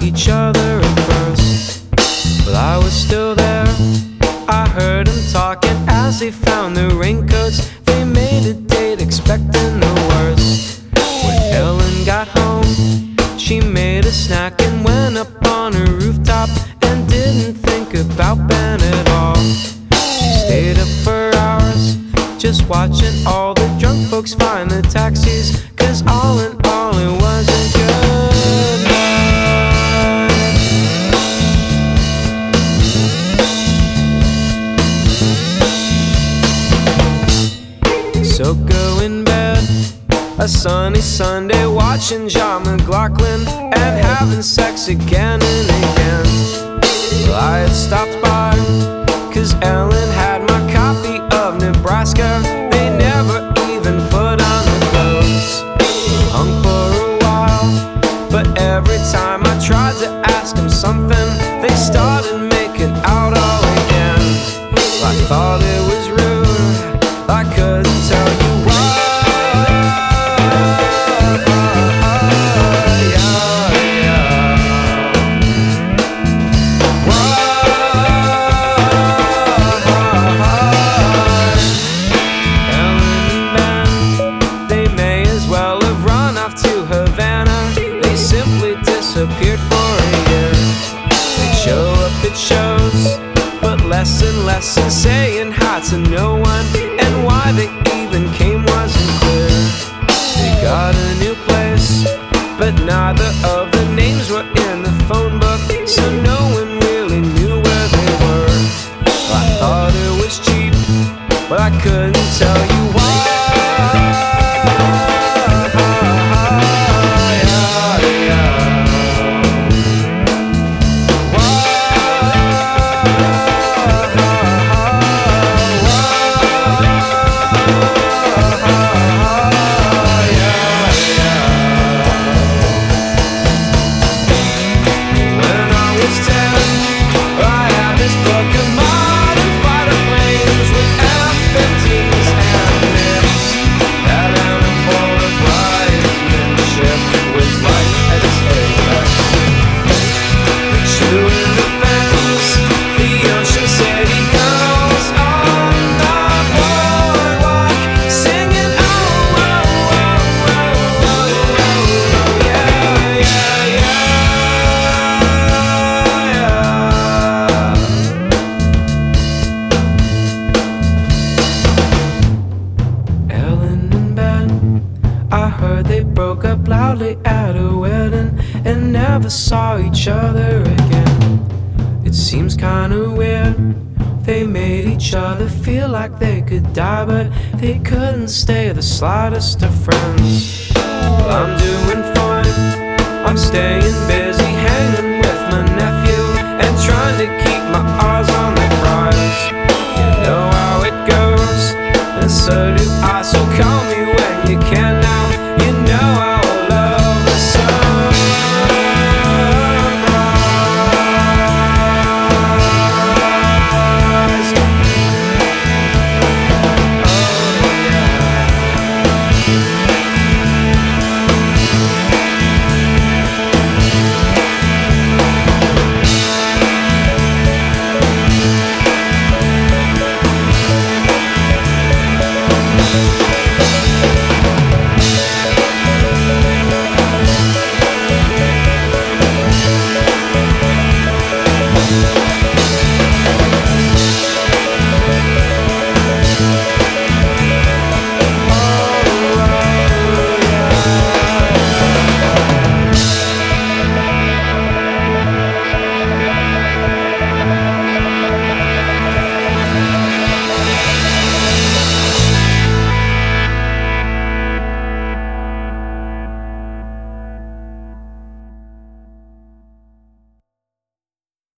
like each other at first, but I was still there. I heard them talking as they found their raincoats. They made a date expecting the worst. When Ellen got home, she made a snack and went up on her rooftop and didn't think about Ben at all. She stayed up for hours, just watching all the drunk folks find the taxis, 'cause all in all it was a good night. So go in bed a sunny Sunday, watching John McLaughlin and having sex again and again. Well, I had stopped by 'cause Ellen had my copy of Nebraska. They never even put on the clothes. Hung for a while, but every time I tried to ask them something, they started making out all again. I thought it was rude, I couldn't tell you why. Disappeared for a year. They'd show up at shows, but less and less, and saying hi to no one, and why they even came wasn't clear. They got a new place, but neither of the names were in the phone book, so no one really knew where they were. I thought it was cheap, but I couldn't tell you why. They broke up loudly at a wedding and never saw each other again. It seems kinda weird. They made each other feel like they could die, but they couldn't stay the slightest of friends. Well, I'm doing fine, I'm staying busy.